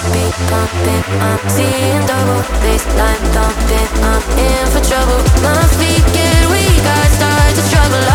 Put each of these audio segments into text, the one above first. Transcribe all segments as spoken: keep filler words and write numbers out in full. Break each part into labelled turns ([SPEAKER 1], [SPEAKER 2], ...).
[SPEAKER 1] Heartbeat pumping, I'm seeing double. Baseline thumping, I'm in for trouble. My feet get weak, I start to struggle.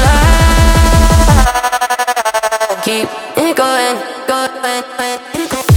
[SPEAKER 1] Keep it going, going, going.